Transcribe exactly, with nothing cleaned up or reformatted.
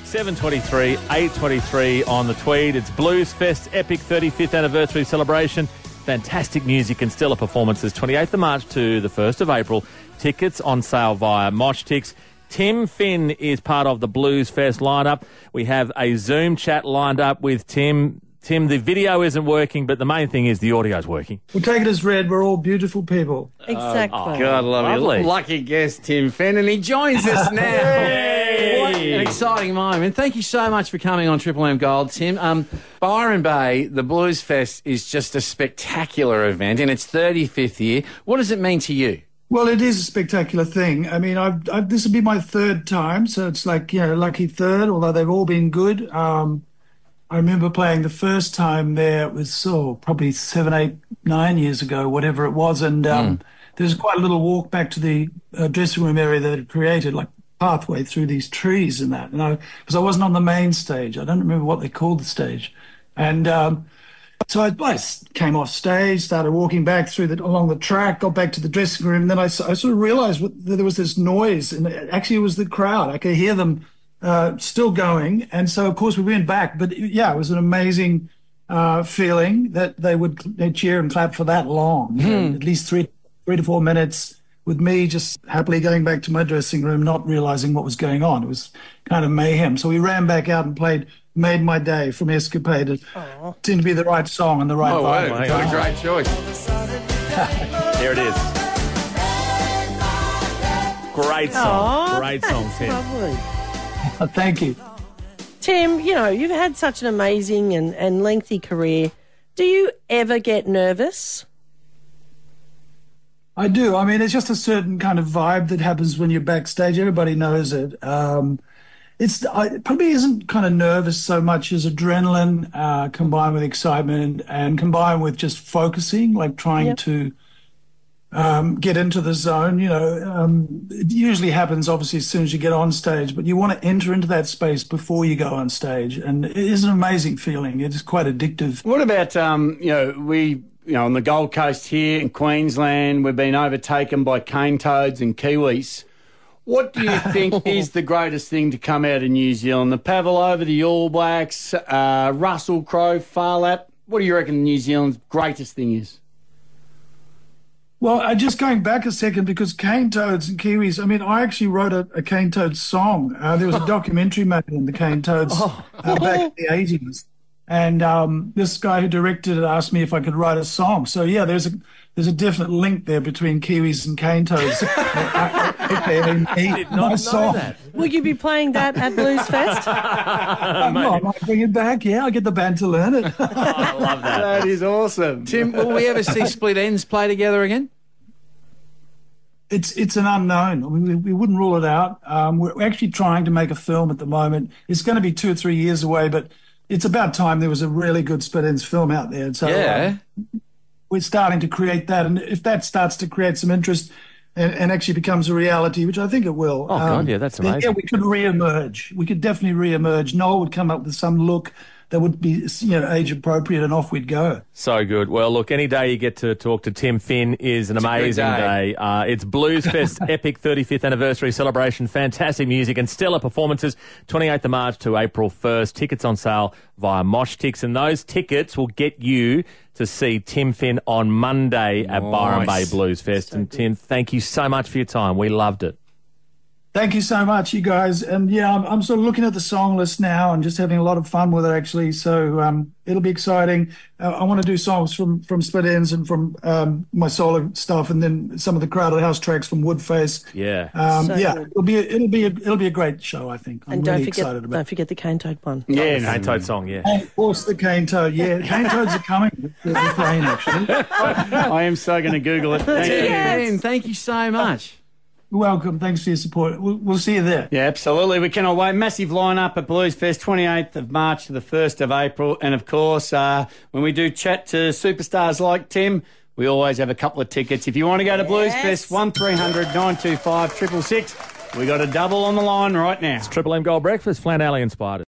seven twenty-three, eight twenty-three on the Tweed. It's Blues Fest Epic thirty-fifth Anniversary Celebration. Fantastic music and stellar performances. twenty-eighth of March to the first of April. Tickets on sale via Moshtix. Tim Finn is part of the Blues Fest lineup. We have a Zoom chat lined up with Tim. Tim, the video isn't working, but the main thing is the audio's working. We'll take it as read. We're all beautiful people. Exactly. Oh, God, love Lovely. you. Lucky guest, Tim Finn, and he joins us now. Yay! What an exciting moment. Thank you so much for coming on Triple M Gold, Tim. Um, Byron Bay, the Blues Fest is just a spectacular event in its thirty-fifth year. What does it mean to you? Well, it is a spectacular thing. I mean, I've, I've, this will be my third time, so it's like, you know, lucky third, although they've all been good. Um, I remember playing the first time there, it was oh, probably seven, eight, nine years ago, whatever it was, and um, mm. there's quite a little walk back to the uh, dressing room area that it created, like pathway through these trees and that. And I, because I wasn't on the main stage, I don't remember what they called the stage, and um, so I, I came off stage, started walking back through the along the track, got back to the dressing room, and then I, I sort of realised what, that there was this noise, and it, actually it was the crowd. I could hear them uh, still going, and so of course we went back. But yeah, it was an amazing uh, feeling that they would they'd cheer and clap for that long, you know, at least three three to four minutes. With me just happily going back to my dressing room, not realising what was going on. It was kind of mayhem. So we ran back out and played Made My Day from Escapade. It Aww. seemed to be the right song and the right oh, vibe. Wow. What a great choice. There it is. Great song. Aww, Great song, Tim. Lovely. Oh, thank you. Tim, you know, you've had such an amazing and, and lengthy career. Do you ever get nervous? I do. I mean, it's just a certain kind of vibe that happens when you're backstage. Everybody knows it. Um, it's I, it probably isn't kind of nervous so much as adrenaline uh, combined with excitement and combined with just focusing, like trying yep. to um, get into the zone. You know, um, it usually happens obviously as soon as you get on stage, but you want to enter into that space before you go on stage, and it is an amazing feeling. It is quite addictive. What about um, you know we. You know, on the Gold Coast here in Queensland, we've been overtaken by cane toads and kiwis. What do you think is the greatest thing to come out of New Zealand? The Pavlova, the All Blacks, uh, Russell Crowe, Farlap. What do you reckon New Zealand's greatest thing is? Well, uh, just going back a second, because cane toads and kiwis, I mean, I actually wrote a, a cane toad song. Uh, there was a documentary made on the cane toads uh, back in the eighties. And um, this guy who directed it asked me if I could write a song. So yeah, there's a there's a definite link there between kiwis and cane toads. I did not know song. that. Will you be playing that at Blues Fest? I might bring it back. Yeah, I'll get the band to learn it. Oh, I love that. That is awesome. Tim, will we ever see Split Ends play together again? It's it's an unknown. I mean, we, we wouldn't rule it out. Um, we're actually trying to make a film at the moment. It's going to be two or three years away, but it's about time there was a really good Split Ends film out there. So yeah. um, we're starting to create that. And if that starts to create some interest and, and actually becomes a reality, which I think it will. Oh, um, God, yeah, that's amazing. Yeah, we could re-emerge. We could definitely re-emerge. Noel would come up with some look that would be, you know, age appropriate, and off we'd go. So good. Well, look, any day you get to talk to Tim Finn is an it's amazing day. day. Uh, it's Blues Fest Epic thirty-fifth Anniversary Celebration. Fantastic music and stellar performances. twenty-eighth of March to April first. Tickets on sale via Moshtix, and those tickets will get you to see Tim Finn on Monday at Nice. Byron Bay Blues Fest. So and good. Tim, thank you so much for your time. We loved it. Thank you so much, you guys. And yeah, I'm, I'm sort of looking at the song list now and just having a lot of fun with it, actually. So um, it'll be exciting. Uh, I want to do songs from, from Split Ends and from um, my solo stuff, and then some of the Crowded House tracks from Woodface. Yeah. Um, So yeah, good. it'll be a, it'll be a, it'll be a great show, I think. I'm And really don't forget, excited about don't it. forget the cane toad one. Yeah, Cane Toad song, yeah. And of course, the cane toad. Yeah, cane toads are coming. They're playing, actually. I am so going to Google it. Thank you, Yes. Ben. Thank you so much. You're welcome. Thanks for your support. We'll, we'll see you there. Yeah, absolutely. We cannot wait. Massive lineup at Blues Fest, twenty-eighth of March to the first of April. And, of course, uh, when we do chat to superstars like Tim, we always have a couple of tickets. If you want to go to Blues Yes. Fest, one three hundred nine two five six six six. We got a double on the line right now. Triple M Gold Breakfast, Flan Alley inspired.